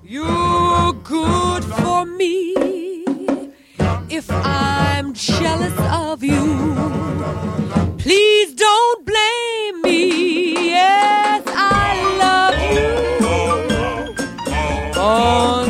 You're good for me. If I'm jealous of you, please don't blame me. Yes, I love you. Oh,